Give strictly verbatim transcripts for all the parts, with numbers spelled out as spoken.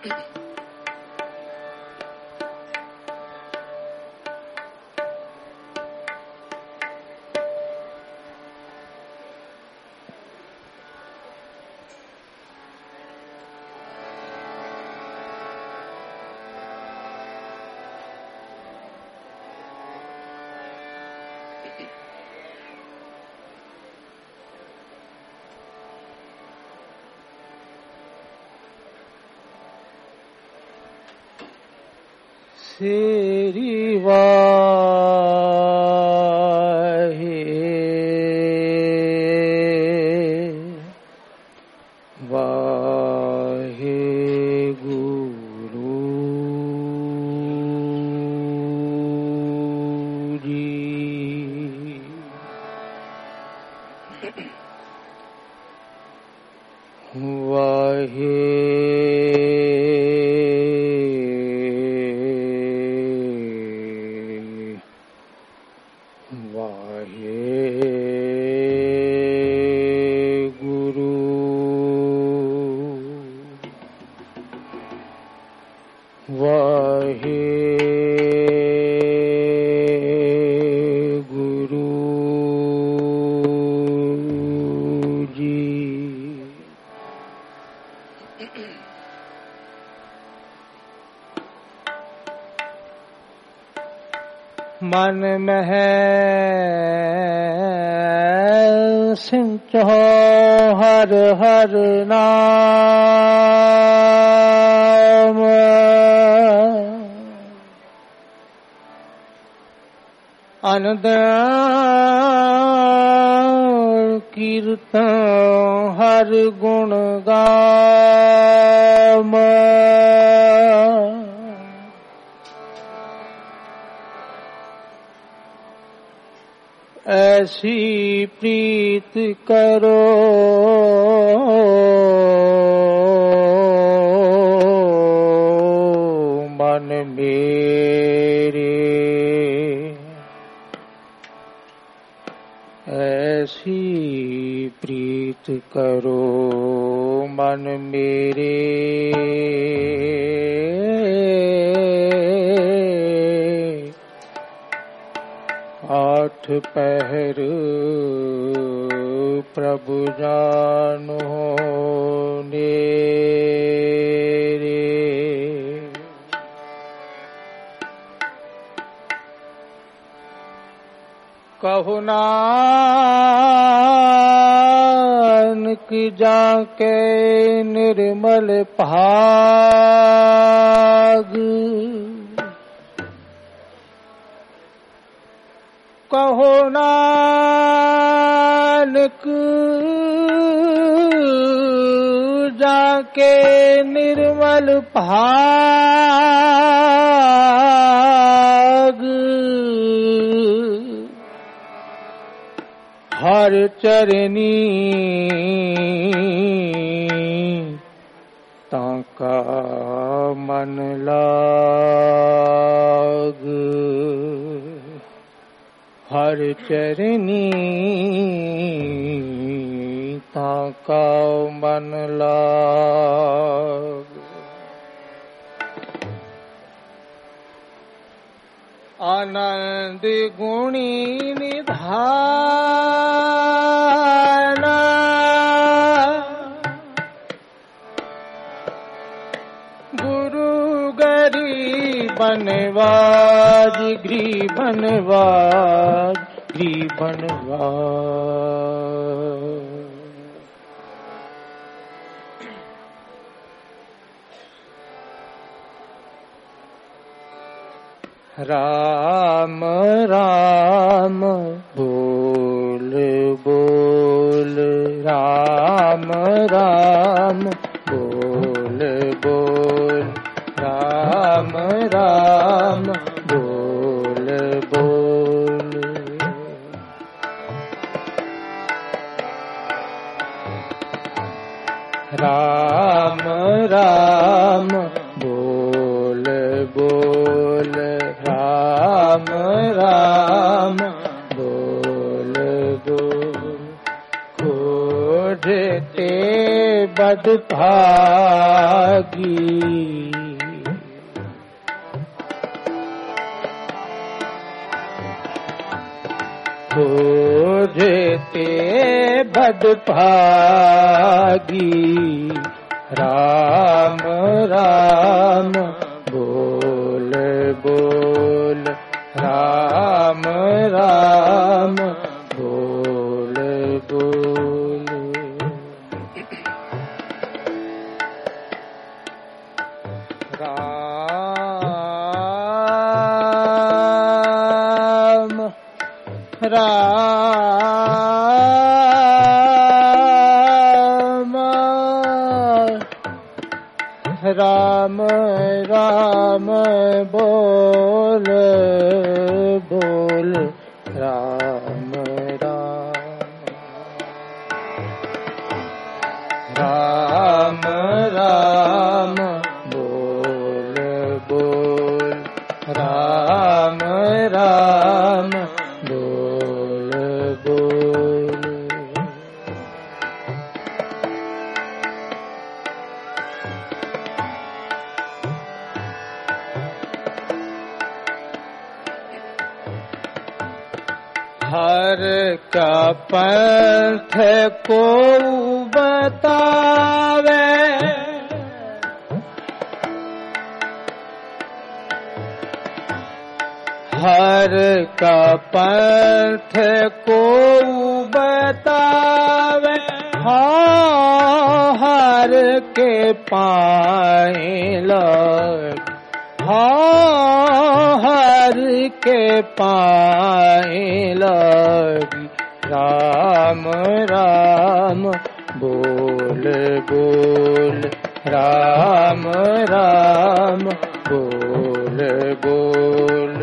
तेरी वाहे वाहे गुरु जी। वाहे मन में सिंचो हर हर नाम, अनदन कीर्तन हर गुण गाम। ऐसी प्रीत करो मन मेरे, ऐसी प्रीत करो मन मेरे। आठ पहर प्रभु जानो नेरे, कहो नानक जाके निर्मल भाग, कहो नानक जाके निर्मल भाग। हर चरनी ताका मन लाग, हर चरनी ताका मन लाग। आनंद गुणी निधान, गुरु गरीबनवाज गरीबनवाज गरीबनवाज। राम राम बोल बोल, राम राम बोल बोल, राम राम बोल बोल। राम राम बोल बोल, राम राम बोल बोल। कोड ते बदभागी खोजते बदभागी राम राम बोल बोल राम राम बोल बोल राम राम राम बोल बोल राम राम राम राम बोल बोल राम राम बोल बोल हर का पंथ को बतावे हर का पंथ को बतावे हाँ हर के पाए लग हाँ हर के पाए लगी राम राम बोल बोल राम राम बोल बोल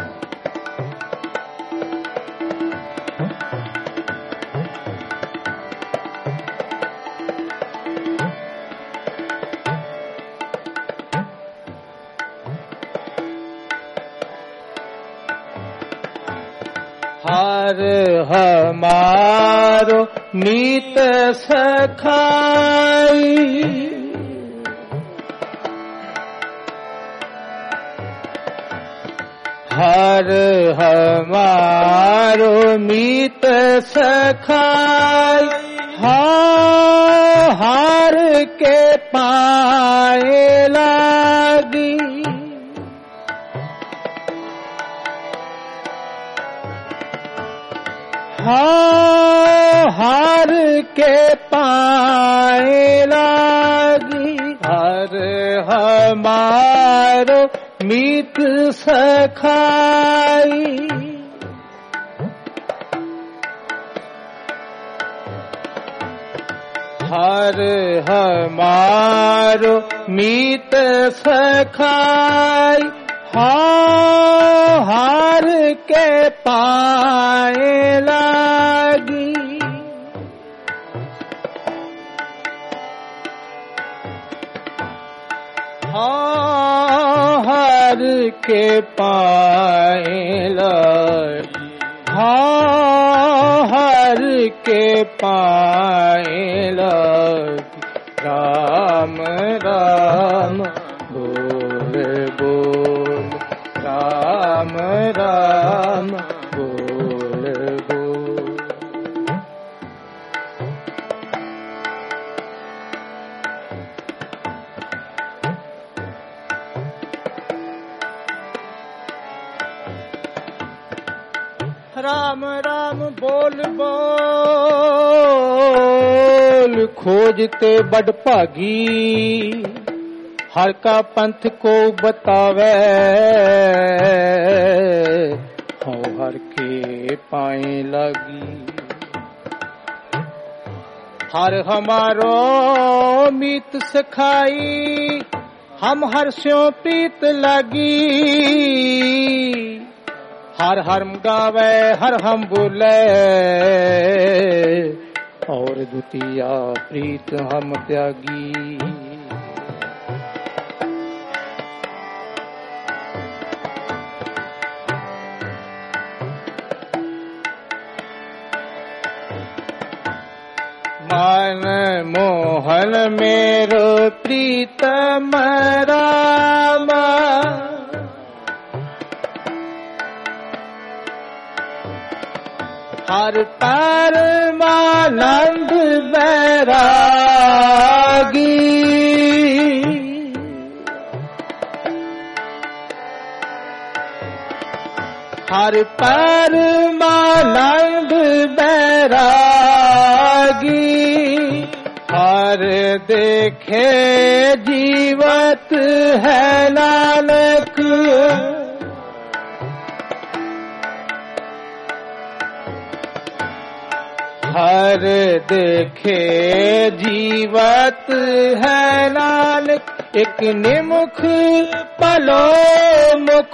हर हमारो मीत सखाई हर हमारो मीत सखाई हाँ हार के पाए लागी हाँ हार के पाए लागी हर हमारो मीत सखाई हर हमारो मीत सखाई हाँ हार के पाए लागी हाँ हार के पाए लागी हाँ हार के पाए लागी राम राम बोल बोल राम राम बोल बोल राम राम बोल बोल खोजते बड़ भागी हर का पंथ को बतावे हो हर के पाए लगी हर हमारो मीत सखाई हम हर स्यों प्रीत लगी हर हरम गावे हर हम बोले और द्वितीया प्रीत हम त्यागी मन मोहन मेरो प्रीतम राम, हर परमानंद बैरागी, हर परमानंद बैरागी, हर देखे जीवत है नानक, हर देखे जीवत है नानक, एक निमुख पलो मुख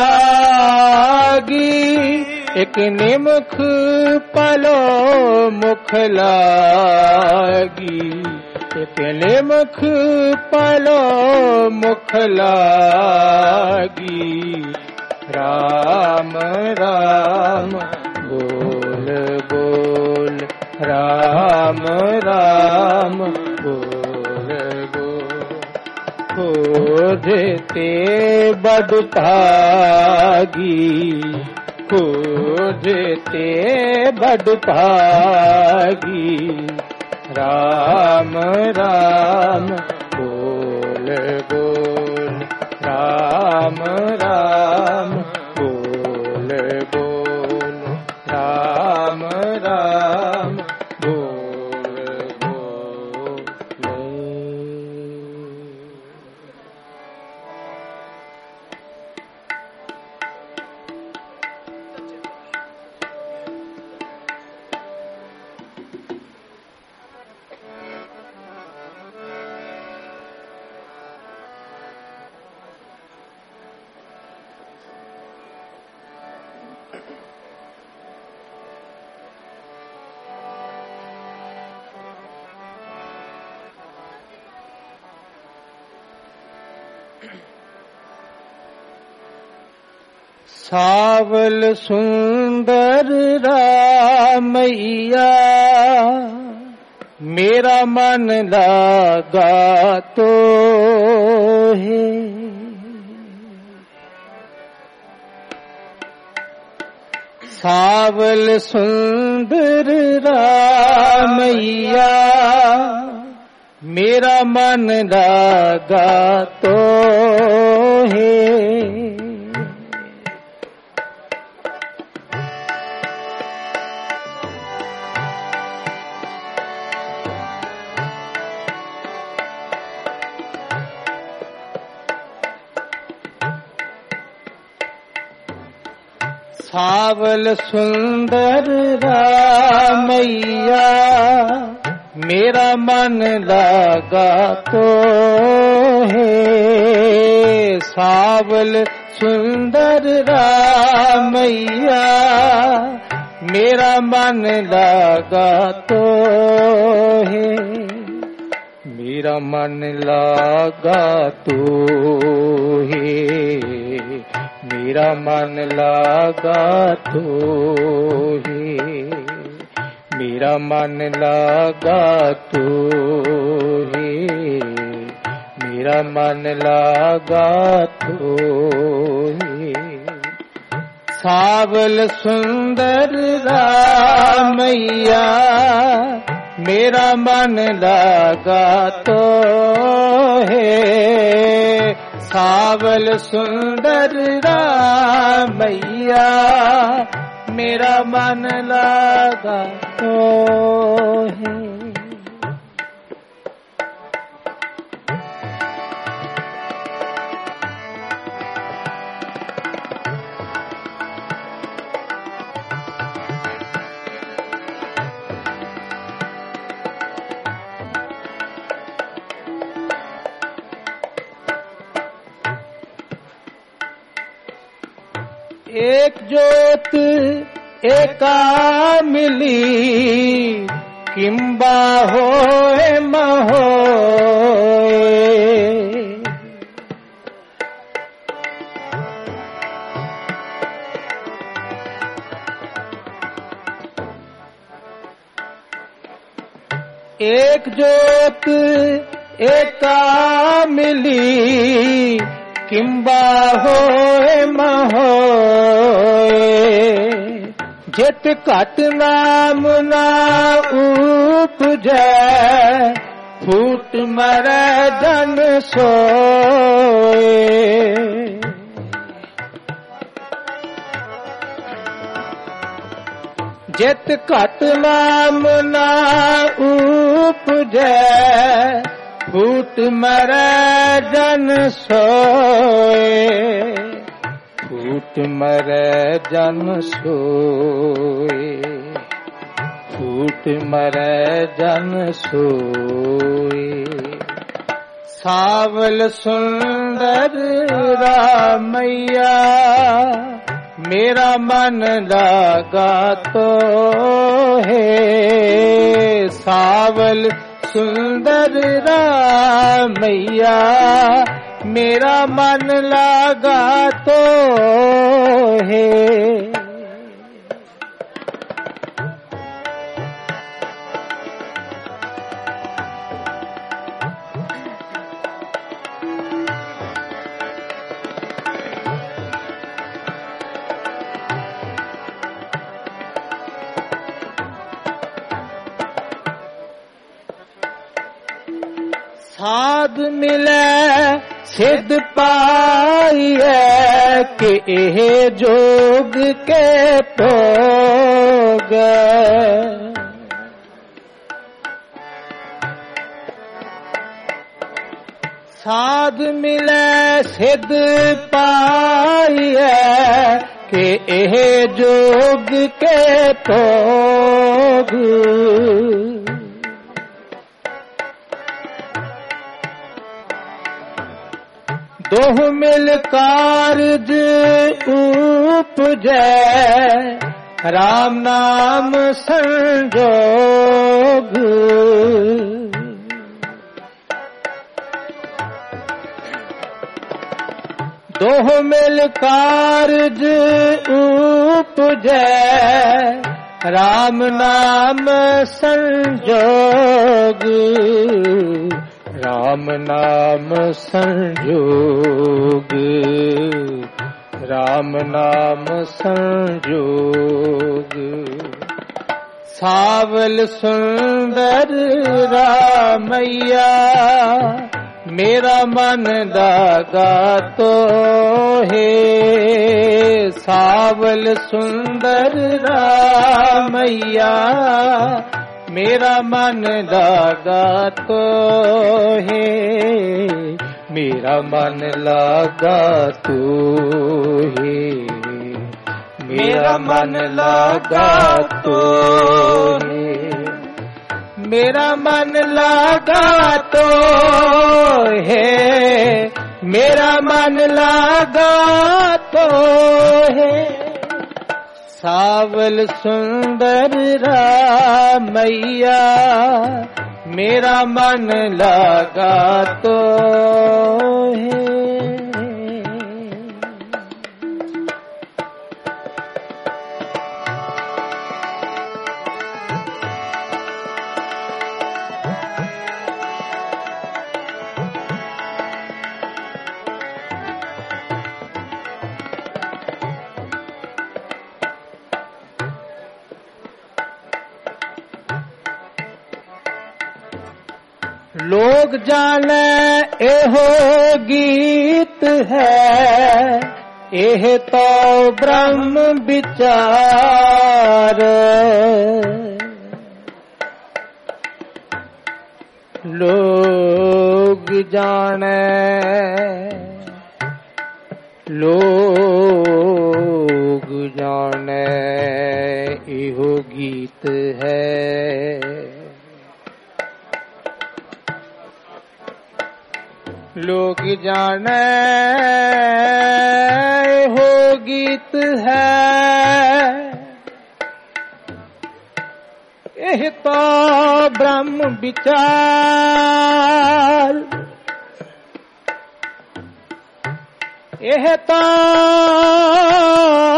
लागी, एक निमुख पलो मुख लागी, एक निमुख पलो मुख लागी। राम राम बोल बोल, राम राम बोल बोल, खोजते बड़ भागी, खोजते बड़ भागी। राम राम बोल बोल, राम राम बोल बोल, राम राम बोल बोल। सावल सुंदर रामैया, मेरा मन लगा तो है, सावल सुंदर रामैया, मेरा मन लगा तो है। सावल सुंदर रामैया, मेरा मन लगा तो है, सावल सुंदर रामैया, मेरा मन लगा तो है, मेरा मन लगा तो है, मेरा मन लगा तो है, मेरा मन लगा तो है, मेरा मन लगा तो है। सावल सुंदर रामैया, मेरा मन लगा तो है, सावल सुंदर रामैया, मेरा मन लगा तो है। एक जोत एका मिली, किम्बा होए महोए, एक जोत एका मिली किंबा होए महोए जित घट नाम ना उपजै फूट मरै जन सोए जित घट नाम ना उपजै फूट मरै जन सोए फूट मरै जन सोए फूट मरै जन सोए सावल सुंदर रामैया मेरा मन लागा तो है सावल सुंदर रामैया मेरा मन लागा तो है साध मिलै सिद्ध पाइए कि एह जोग के भोग साध मिलै सिद्ध पाइए कि एह जोग के भोग दोह मिल कारज उपजै राम नाम संजोग दोह मिल कारज उपजै राम नाम संजोग राम नाम संजोग राम नाम संजोग सावल सुंदर रामैया मेरा मन लागा तो है सावल सुंदर रामैया मेरा मन लागा तो है मेरा मन लागा तो है मेरा मन लागा तो है मेरा मन लागा तो है मेरा मन लागा तो है सावल सुंदर रामैया मेरा मन लागा तो है लोग जाने एहो गीत है एह तो ब्रह्म विचार लोग जाने लोग जाने एहो गीत है लोग जाने हो गीत है यह तो ब्रह्म विचार यह तो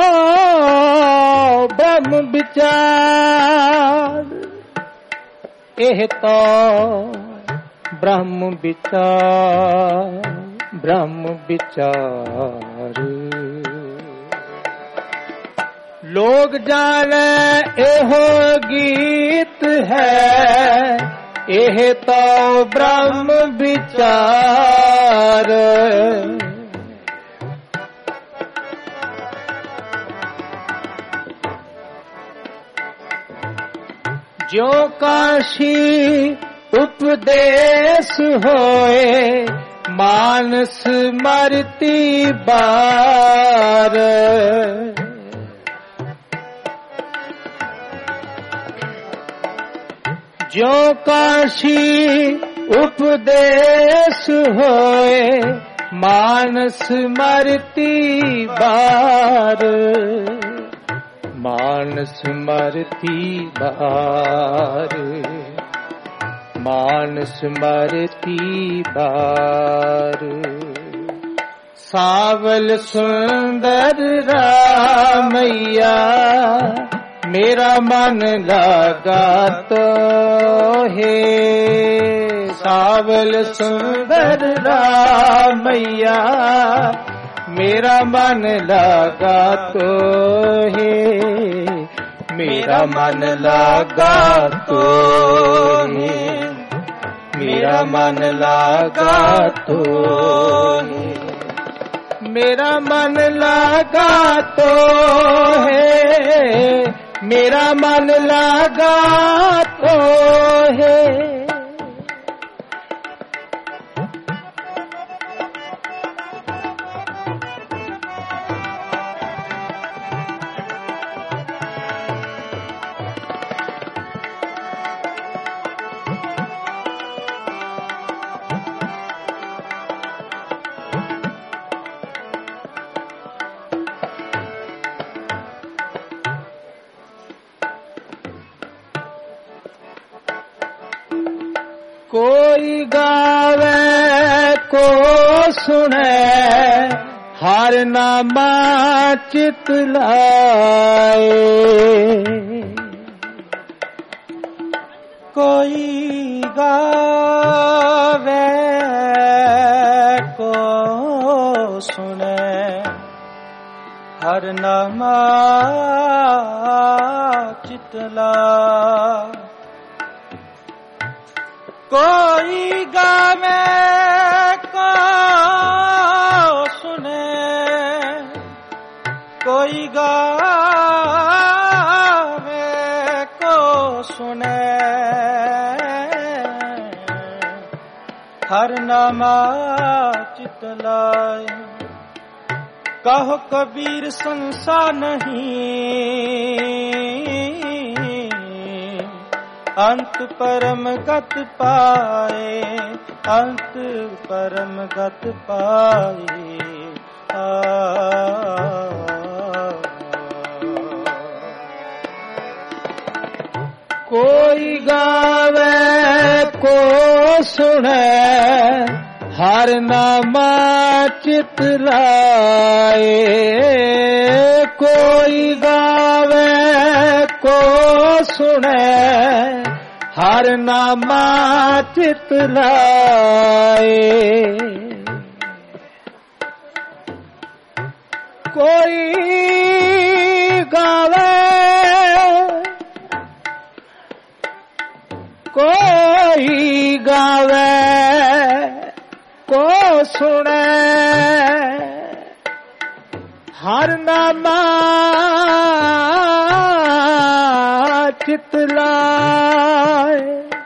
ब्रह्म विचार एह तो ब्रह्म विचार ब्रह्म विचार। लोग जाने एहो गीत है, एह तो ब्रह्म विचार। जो काशी उपदेश होए, मानस मरती बार। जो काशी उपदेश होए, मानस मरती बार। मानस मरती बार, मानस मरती बार। सावल सुंदर रामैया, मेरा मन लगा तो है। सावल सुंदर रामैया, मेरा मन लगा तो है। मेरा मन लगा तो है, मेरा मन लगा तो है। मेरा मन लगा तो है, मेरा मन लगा तो है। कोई गावे को सुने, हर नामा चित लाए। कोई गावे को सुने, हर नामा चित लाए। कोई गावे को सुने, कोई गावे को सुने, हर नामा चित लाए। कहो कबीर संसार नहीं, अंत परम गत पाए। अंत परम गत पाए। आ, कोई गावे को सुने, हर नामा चित लाए। कोई गावे को सुने, हर नामा चित लाए। कोई गावे कोई गावे को सुने, हर नामा चित लाए।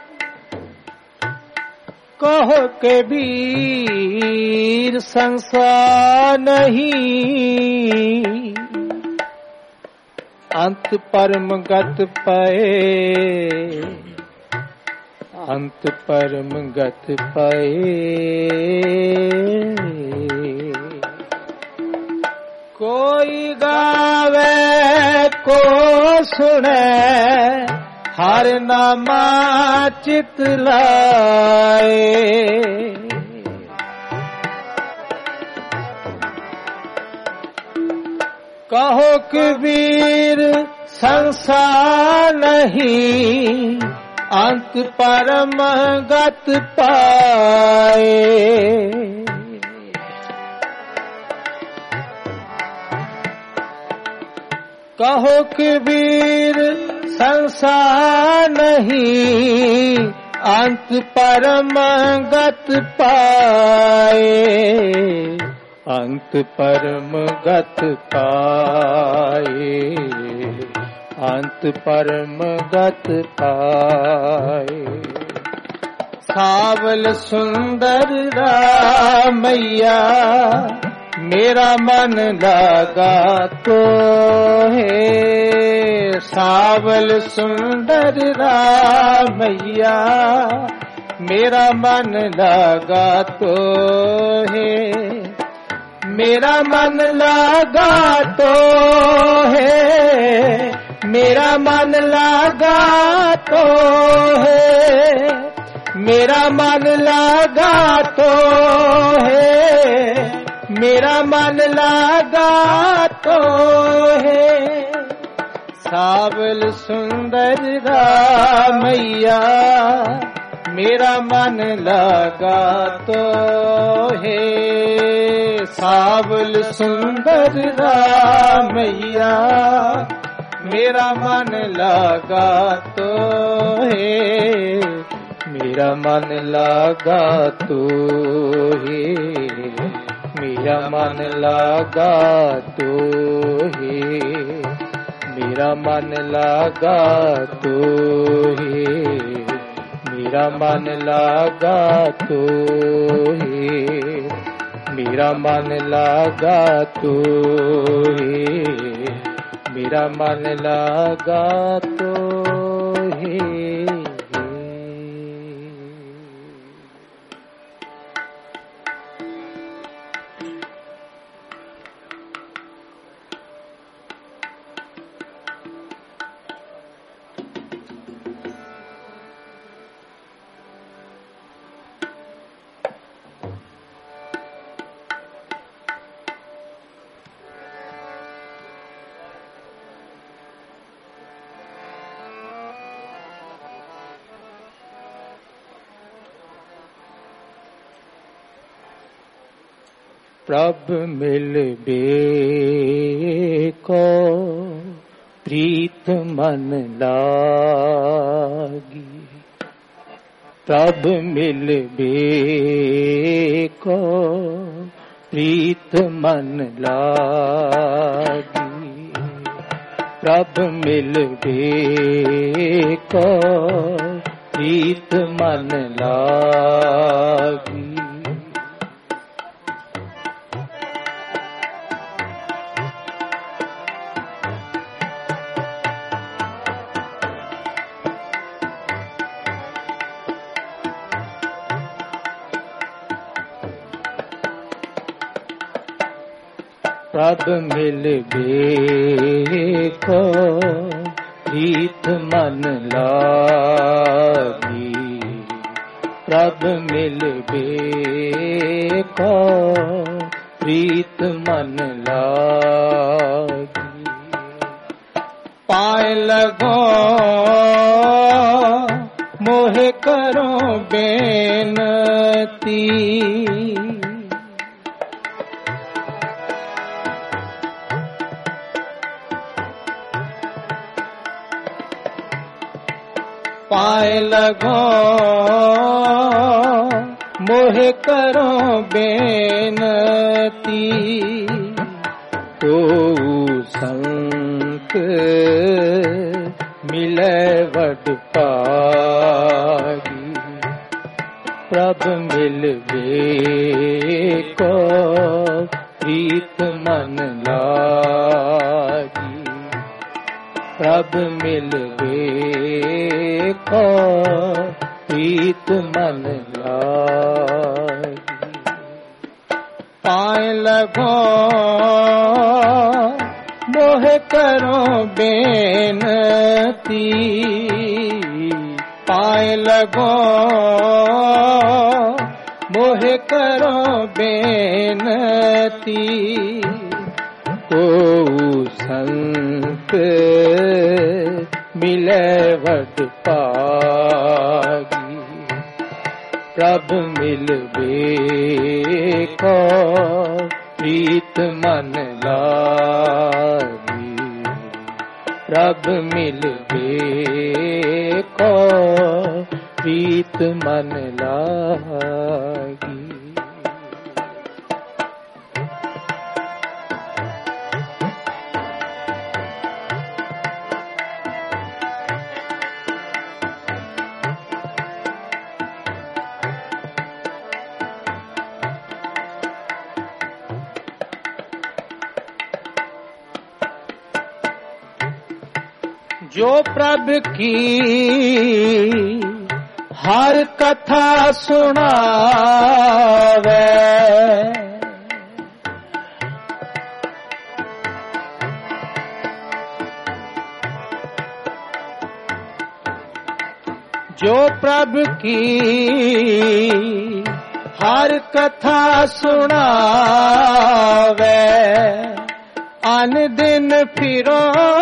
कहो के वीर संसार नहीं, अंत परम गत पाए। अंत परम गत पाए। कोई गावे को सुने, हर नामा चित लाए। कहो कबीर संसार नहीं, अंत परम गत पाए। कहो कबीर संसार नहीं, अंत परम गत पाए। अंत परम गत पाए, अंत परम गत पाए। सावल सुंदर रामैया, मेरा मन लगा तो है। सावल सुंदर रामैया, मेरा मन लगा तो है। मेरा मन लगा तो है, मेरा मन लगा तो है। मेरा मन लगा तो है, मेरा मन लगा तो है। सावल सुंदर रामैया, मेरा मन लगा तो है। सावल सुंदर रामैया, मेरा मन लगा तो है। मेरा मन लगा तो है, मेरा मन लगा तो है। मेरा मन लगा तो है, मेरा मन लगा तो है। मेरा मन लगा तो है, मेरा मन लगा तो है। प्रभ मिलबे को प्रीत मन लागी। प्रभ मिलबे को प्रीत मन लागी। प्रभ मिलबे को प्रीत मन लागी। प्रभ मिलबे को प्रीत मन लागी। प्रभ मिलबे को प्रीत मन लागी। पाए लगो मोहे करो बेनती। पाए लगो मोहे करो बेनती। तो संत मिले वड पागी। प्रभ मिलबे को प्रीत मन लागी। प्रभ मिलबे को प्रीत मन लागी। पाए लगो मोहे करो बेनती। पाए लगो मोहे करो बेनती। को संत मिले वड पागी। प्रभ मिलबे को प्रीत मन लागी, प्रभ मिलबे को प्रीत मन लागी। जो प्रभ की हर कथा सुनावे, जो प्रभ की हर कथा सुनावे, अन दिन फिरो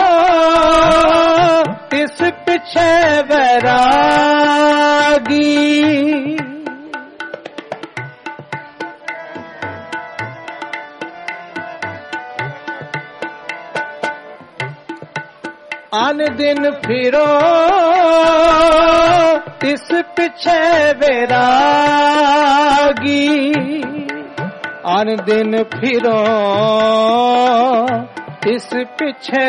तिस पिछे वैरागी। अन दिन फिरो तिस पिछे वैरागी, अन दिन फिरो तिस पिछे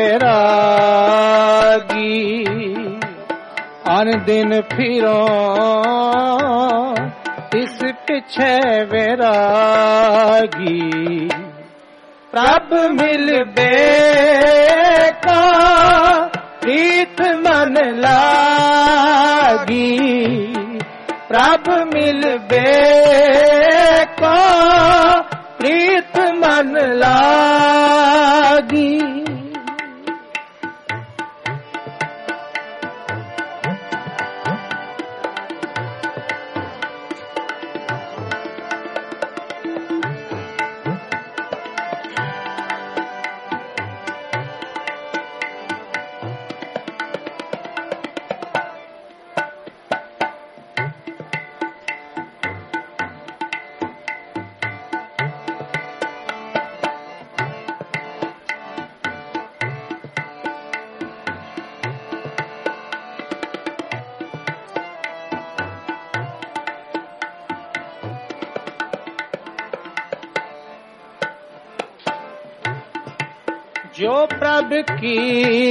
वैरागी, अन दिन फिरो तिस पिछे वैरागी। प्रभ मिलबे का प्रीत मन लागी, प्रभ मिलबे का प्रीत मन लागी। जो प्रभ की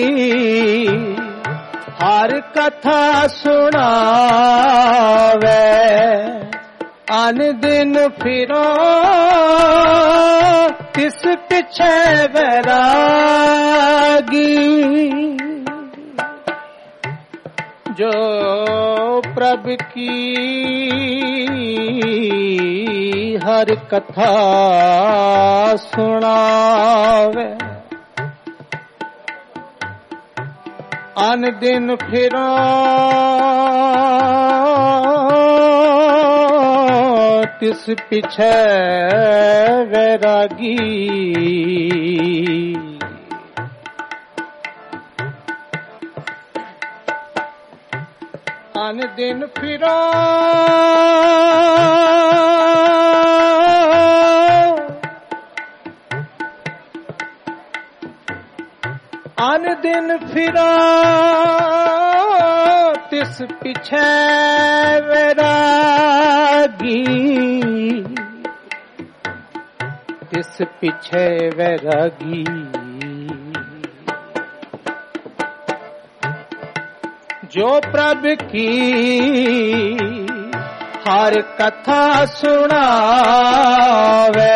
हर कथा सुनावे, अन दिन फिरो तिस पिछे वैरागी। जो प्रभ की हर कथा सुनावे, अन दिन फिरो तिस पिछे वैरागी। अन दिन फिरो अन दिन फिरो तिस पिछे वैरागी, तिस पिछे वैरागी। जो प्रभ की हर कथा सुनावे,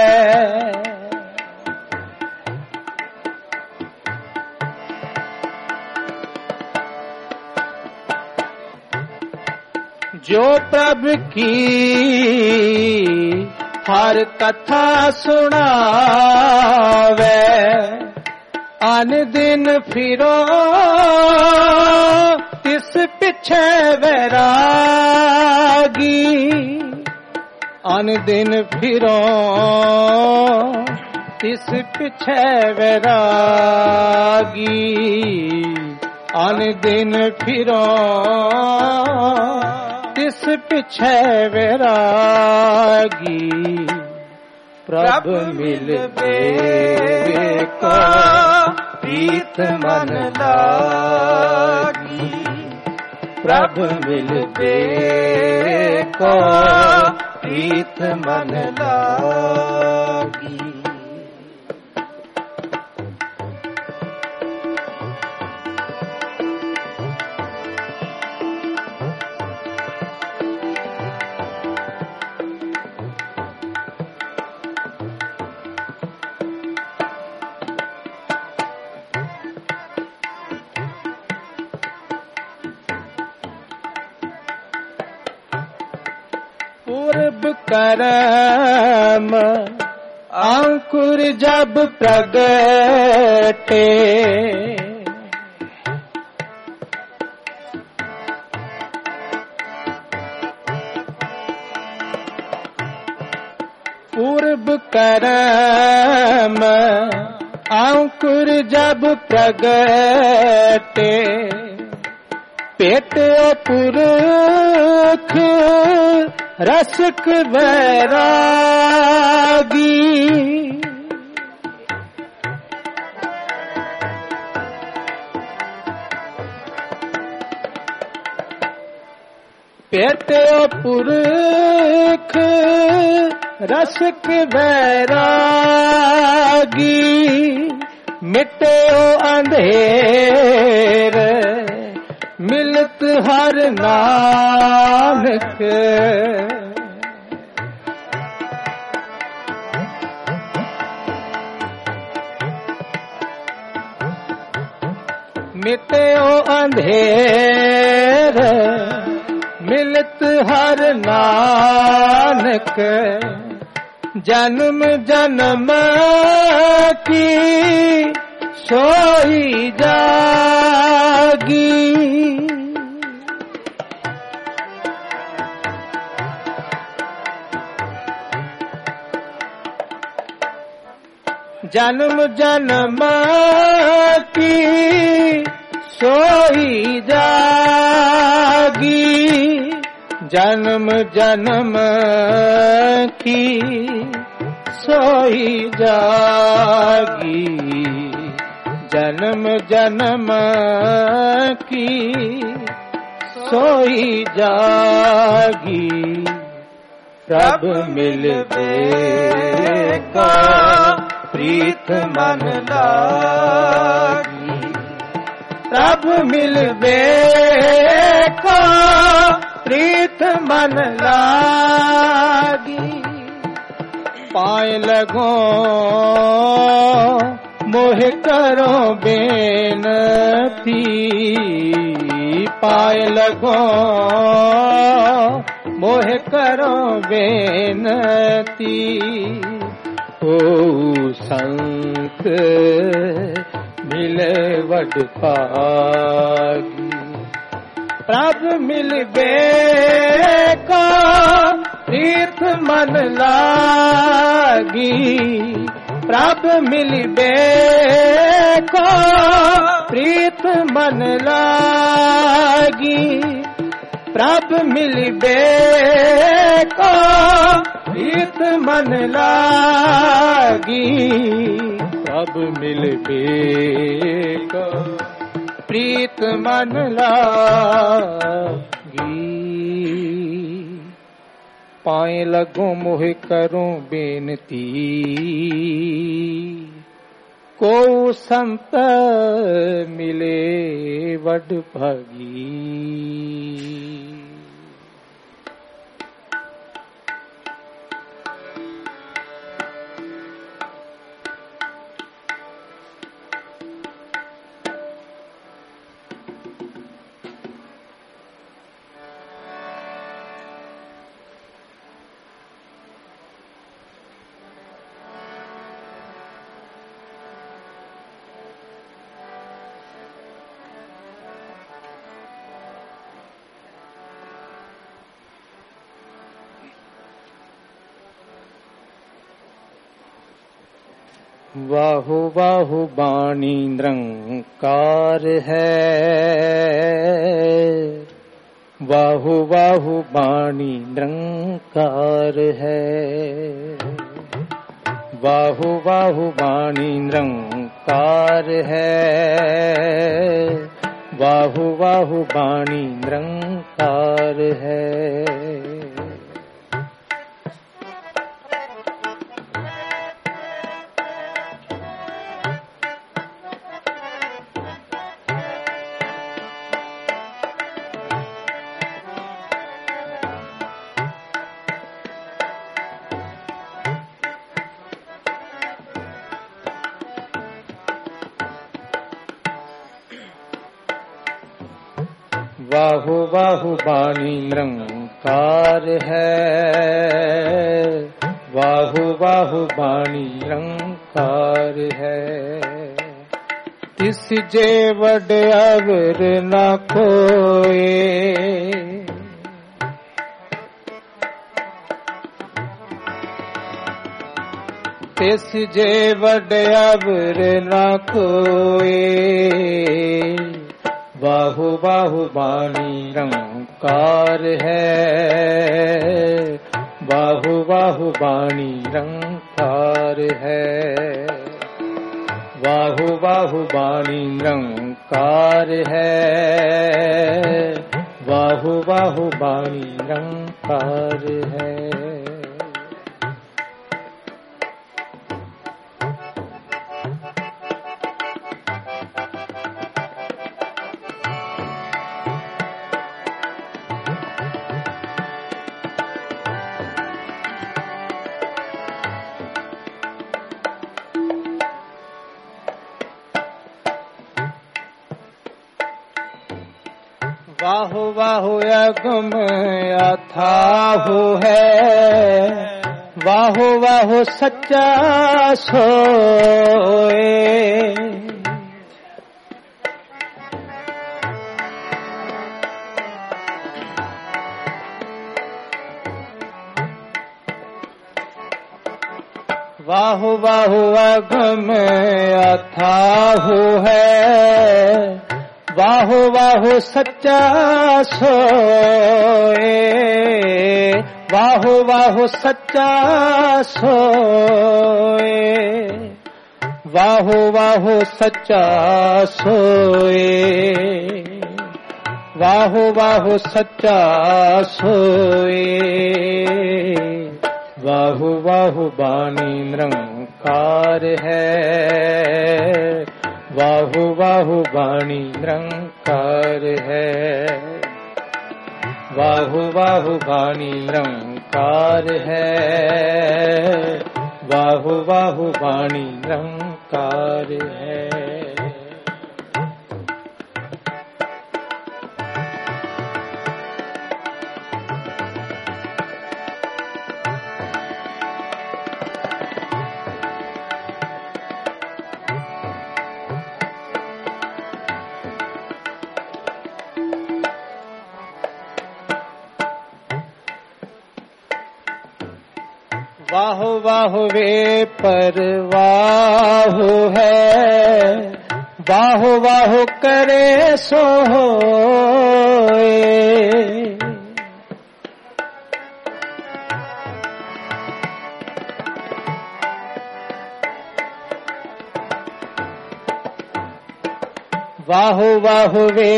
जो प्रभ की हर कथा सुनावे, अन दिन फिरो तिस पिछे वैरागी। अन दिन फिरो तिस पिछे वैरागी। अन दिन फिरो तिस पिछे वैरागी प्रभु मिलबे को प्रीत मन लागी प्रभु मिलबे को प्रीत मन लागी। पूर्व करम अंकुर जब प्रगटे पूर्व करम अंकुर जब प्रगटे पेट पुरख रसक वैरागी पेट पुरख रसक वैरागी मिटे अंधेर मिलत हर नानक मिटे अंधेर मिलत हर नानक जन्म जन्म की सोई जागी जन्म जन्म की सोई जागी जन्म जन्म की सोई जागी जन्म जन्म की सोई जागी प्रभु मिलबे को प्रीत मन लागी प्रभु मिलबे को प्रीत मन लागी पाए लगो मोह करो बेनती पाए लगो मोह करो बेनती ओ संत मिले वड पागी प्रभु मिलबे को प्रीत मन लागी प्रभु मिलबे को प्रीत मन लागी प्रभु मिलबे को प्रीत मन लागी प्रभु मिलबे को प्रीत मन लागी पाए लगो मोह करूं बेनती को संत मिले वड भागी वाहु वाहु बाणी निरंकार है बाहु बाहु वाणी निरंकार है, बाहु बाहु वाणी निरंकार है, बाहु बाहु वाणी निरंकार है। बाहु बाहु वाणी निरंकार है, बाहु बाहु वाणी निरंकार है। तिस जे वड अवर न कोय, तिस जे वड अवर न कोय, बाहु बाहु वाणी निरंकार है, बाहु बाहु वाणी निरंकार है, बाहु बाहु वाणी निरंकार है, बाहु बाहु वाणी निरंकार है। बाहु बाहु अगम अथाहु है, बाहु बाहु सच्चा सोए, बाहु बाहु अगम अथाहु है, बाहु बाहु सच्चा सोए, बाहु बाहु सच्चा सोए, बाहु बाहु सच्चा सोए, बाहु बाहु सच्चा सोए, बाहु बाहु वाणी निरंकार है, बाहु बाहु वाणी निरंकार है, बाहु बाहु वाणी निरंकार है, बाहु बाहु वाणी निरंकार है। बाहु बाहु वे परवाहु है, बाहु बाहु करे सो होए, बाहु बाहु वे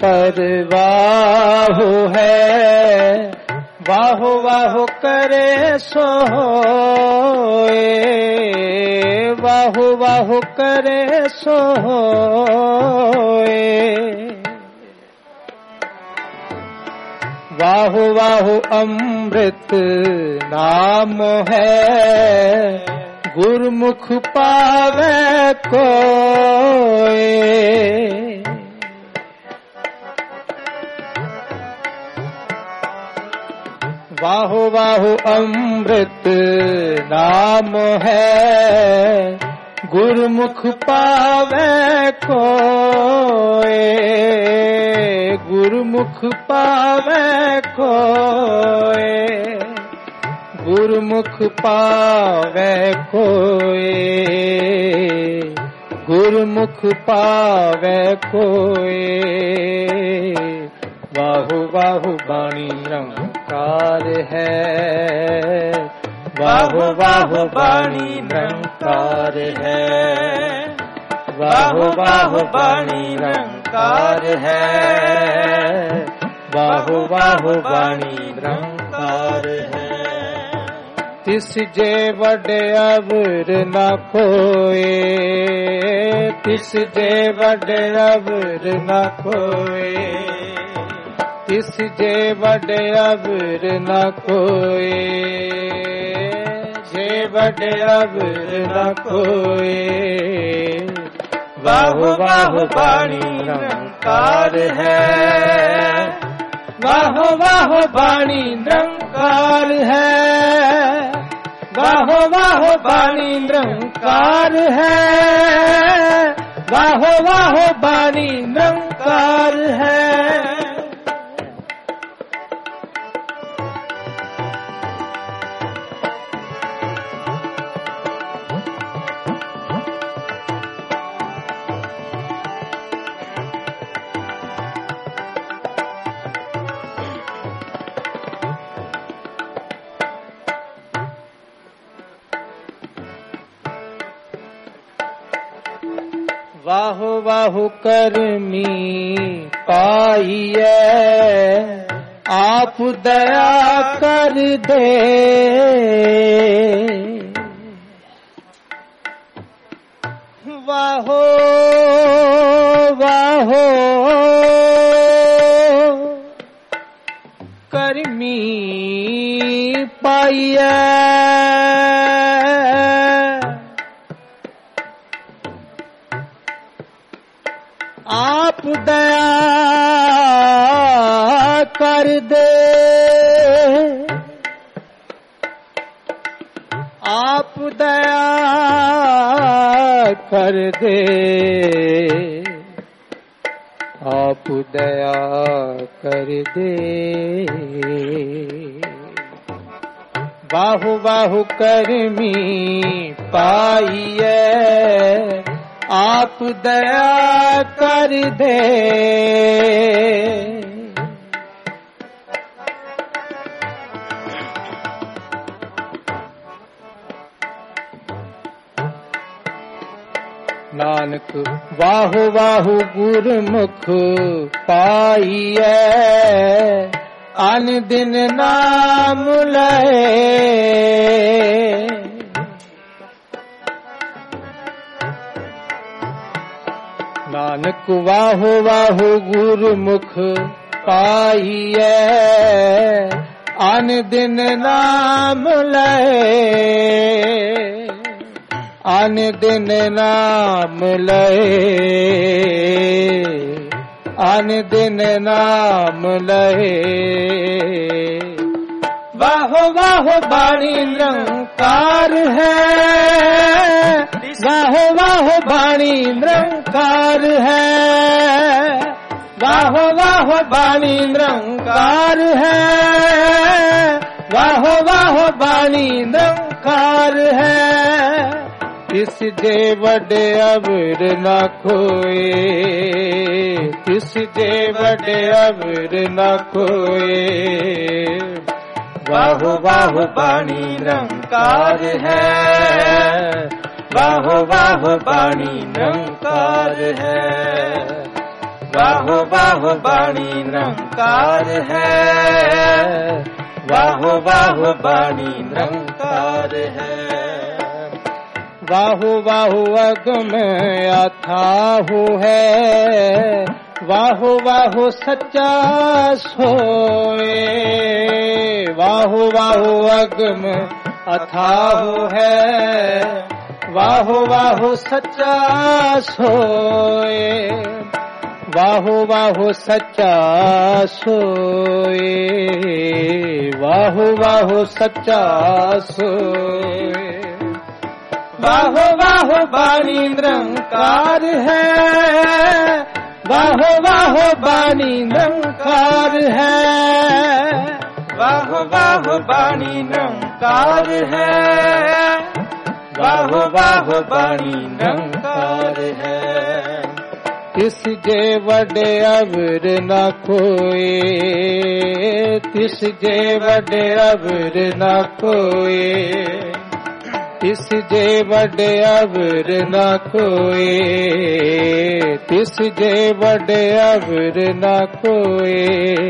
परवाहु है, बाहु बाहु करे सो होए, बाहु बाहु करे सो होए, बाहु बाहु अमृत नाम है, गुरमुख पावे कोय, बाहु बाहु अमृत नाम है, गुरमुख पावे कोय, गुरमुख पावे कोय, गुरमुख पावे कोय, गुरमुख पावे कोय, बाहु बाहु बाणी निरंकार है, बाहु बाहु बाणी निरंकार है, बाहु बाहु बाणी निरंकार है, बाहु बाहु बाणी निरंकार है। तिस जे वडे अवर न कोए, तिस जे वडे अवर न कोए, तिस जे वडे अवर न कोए, जे वडे अवर न कोए। बाहु बाहु बाणी निरंकार है, बाहु बाहु बाणी निरंकार है, बाहु बाहु बाणी निरंकार है, बाहु बाहु बाणी निरंकार है। वाहु वाहु करमी पाइए, आप दया कर दे, वाहो वाहो करमी पाइए, आप दया कर दे, आप दया कर दे, आप दया कर दे। बाहु बाहु करमी पाइए, आप दया कर दे, नानक वाहु वाहु गुरमुख पाइए, अन दिन नाम लए, नानक वाहु वाहु गुरमुख पाइए, अन दिन नाम लए, अन दिन नाम लए, अन दिन नाम लए। वाहो वाहो बाणी निरंकार है, वाहो वाहो बाणी निरंकार है, वाहो वाहो बाणी निरंकार है, वाहो वाहो बाणी निरंकार है। तिस जे वडे अवर न कोए, तिस जे वडे अवर न कोए, वाहु वाहु बाणी निरंकार है, वाहु वाहु बाणी निरंकार है, वाहु वाहु बाणी निरंकार है, वाहु वाहु बाणी निरंकार है। वाहु वाहु अगम अथाहु है, वाहु वाहु सच्चा सोए, वाहु वाहु अगम अथाहु है, वाहु वाहु सच्चा सोए, वाहु वाहु सच्चा सोए, वाहु वाहु सच्चा सोए। वाहो वाहो बाणी निरंकार है, वाहो वाहो बाणी निरंकार है, वाहो वाहो बाणी निरंकार है, वाहो वाहो बाणी निरंकार है। तिस जे वडे अवर न कोए, तिस जे वडे अवर न कोए, तिस जे वडे अवर न कोए, तिस जे वडे अवर न कोए।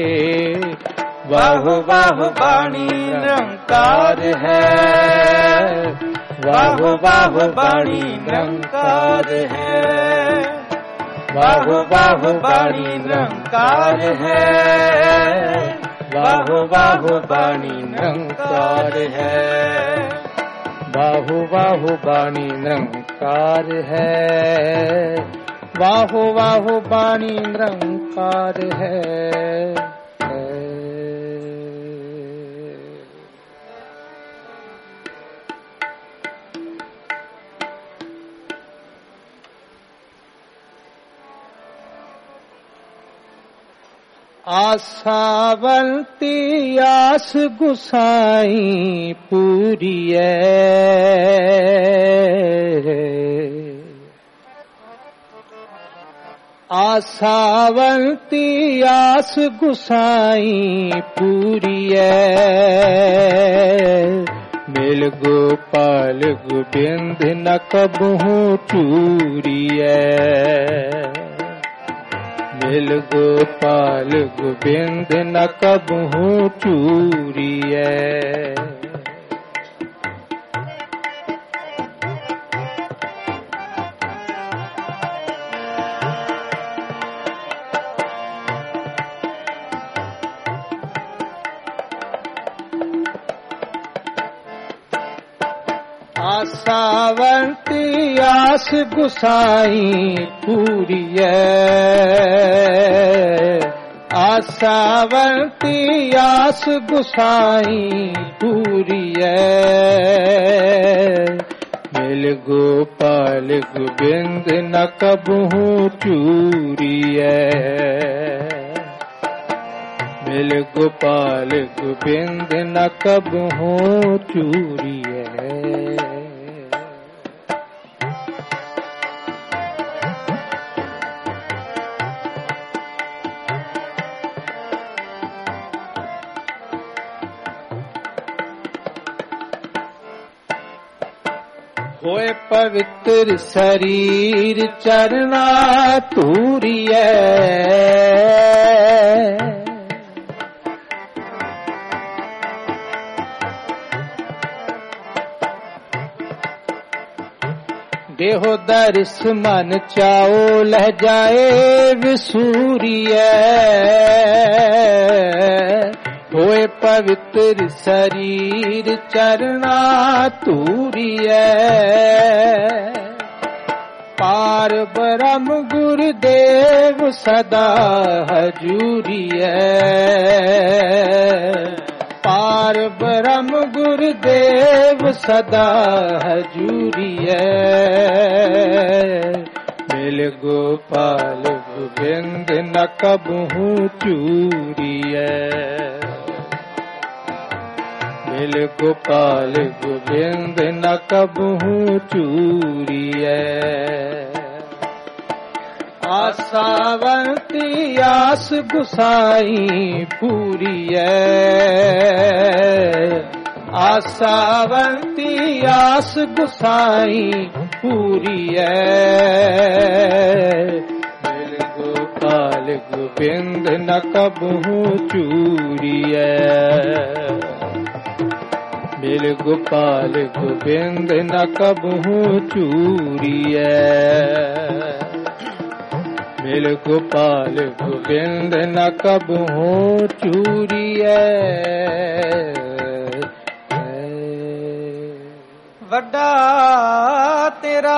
वाह वाह बाणी निरंकार है, वाह वाह बाणी निरंकार है, वाह वाह बाणी निरंकार है, वाह वाह बाणी निरंकार है, वाह वाह बाणी निरंकार है, वाह वाह बाणी निरंकार है। आसावंती आस गुसाई पूरी है, आसावंती आस गुसाई पूरी है। मिल गोपाल गोविंद न कबहू चूरी है, मिल गोपाल गोविंद न कबहू चूरी है। आसावंती आस गुसाई पूरी है, आसावंती आस गुसाई पूरी है। मिल गोपाल गोविंद न कबहू चूरी है, मिल गोपाल गोविंद न कबहू चूरी है। होए पवित्र शरीर चरना तूरी है, देहो दर्श मन चाओ लह जाए विसूरिय। होए पवित्र शरीर चरना तूरिय, पार ब्रह्म गुरुदेव सदा हजूरिय, पार ब्रह्म गुरुदेव सदा हजूरिय। मिल गोपाल गोविंद न कबहू चूरिय, मिल गोपाल गोविंद न कबहू चूरिय। आसावंती आस गुसाई पूरी है, आसावंती आस गुसाई पूरी है। मिल गोपाल गोविंद न कबहू चूरी है, मिल गोपाल गोविंद न कबहू चूरी है, मिल गोपाल गोविंद न कबहू चूरी है। वड्डा तेरा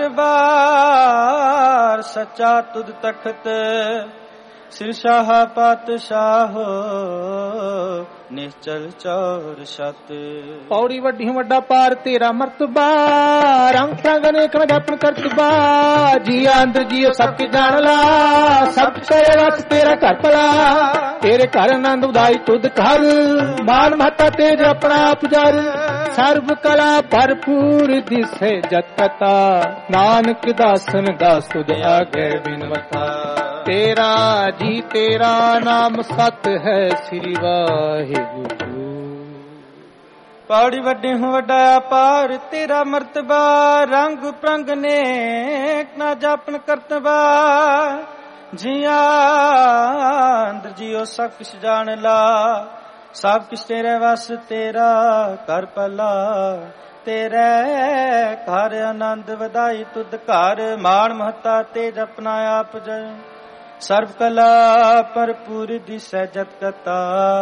दरबार सच्चा तुद तख्त सिरशाह पातशाह ਨਿਸ਼ਚਲ ਚੌਰ ਛਤ। ਪੌੜੀ ਵੱਡੀ ਵੱਡਾ ਪਾਰ ਤੇਰਾ ਮਰਤਬਾ, ਰੰਗ ਸੰਗ ਅਨੇਕ ਆਪਣ ਕਰਤਬਾ। ਜੀ ਅੰਦਰ ਜੀਓ ਸਭ ਕੇ ਜਾਣ ਲਾ, ਸਭ ਤੇਰੇ ਵਸ ਤੇਰਾ ਘਰ ਭਲਾ। ਤੇਰੇ ਘਰ ਆਨੰਦ ਉਦਾਈ ਤੁਧ ਘਰ, ਮਾਨ ਮਹਤਾ ਤੇਜ ਆਪਣਾ ਪੁਜਾਰ। ਸਰਬ ਕਲਾ ਭਰਪੂਰ ਦਿਸੇ ਜਤ ਕਤਾ, ਨਾਨਕ ਦਾਸਨ ਦਾਸ ਤੁਧ ਆਗੇ ਬਿਨਵਤਾ। ਤੇਰਾ ਜੀ ਤੇਰਾ ਨਾਮ ਸਤ ਹੈ ਸ੍ਰੀ ਵਾਹਿਗੁਰੂ। ਪੌੜੀ ਵੱਡੀ ਹੂੰ ਵੱਡਾ ਅਪਾਰ ਤੇਰਾ ਮਰਤਬਾ, ਰੰਗ ਪ੍ਰੰਗ ਨੇਕ ਨਾ ਜਾਪਨ ਕਰਤਬਾ। ਜੀਆਂ ਅੰਦਰ ਜੀਓ ਸਭ ਕਿਛ ਜਾਣ ਲਾ, ਸਭ ਕਿਛ ਤੇਰੇ ਵਸ ਤੇਰਾ ਘਰ ਭਲਾ। ਤੇਰੇ ਘਰ ਆਨੰਦ ਵਧਾਈ ਤੁਧ ਘਰ, ਮਾਣ ਮਹਤਾ ਤੇਜ ਆਪਣਾ ਆਪ ਜੈ। ਸਰਬ ਕਲਾ ਭਰਪੂਰ ਦਿਸੈ ਜਤ ਕਤਾ,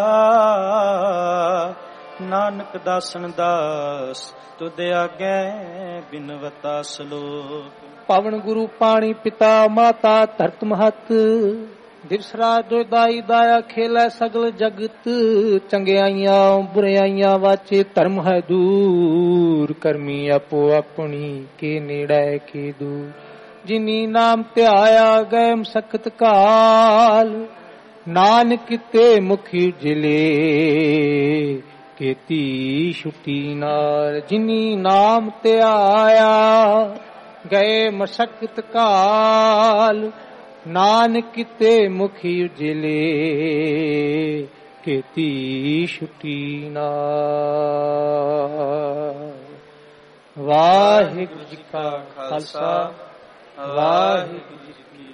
ਨਾਨਕ ਦਾਸਨ ਦਾਸ ਤੁਧ ਆਗੇ ਬਿਨਵਤਾ। ਸਲੋਕ। ਪਵਨ ਗੁਰੂ ਪਾਣੀ ਪਿਤਾ ਮਾਤਾ ਧਰਤ ਮਹਤ, ਦਿਵਸ ਰਾਤ ਜੋ ਦਾਈ ਦਾਇਆ ਖੇਲੇ ਸਗਲ ਜਗਤ। ਚੰਗਿਆਈਆਂ ਬੁਰਿਆਈਆਂ ਵਾਚੇ ਧਰਮ ਹੈ ਦੂਰ, ਕਰਮੀ ਆਪੋ ਆਪਣੀ ਕੇ ਨੇੜੇ ਕੇ ਦੂਰ। ਜਿਨੀ ਨਾਮ ਧਿਆਇਆ ਗਏ ਮਸਕਤ ਕਾਲ, ਨਾਨਕ ਤੇ ਮੁਖੀ ਜਿਲੇ ਕੀਤੀ ਛੁੱਟੀ ਨਾਲ। ਜਿਨੀ ਨਾਮ ਧਿਆਇਆ ਗਏ ਮਸਕਤ ਕਾਲ, ਨਾਨਕ ਤੇ ਮੁਖੀ ਉਜਲੇ ਕੀਤੀ ਛੁੱਟੀ ਨਾਲ। ਵਾਹਿਗੁਰੂ ਜੀ ਕਾ ਖਾਲਸਾ, ਵਾਹਿਗੁਰੂ ਜੀ ਕੀ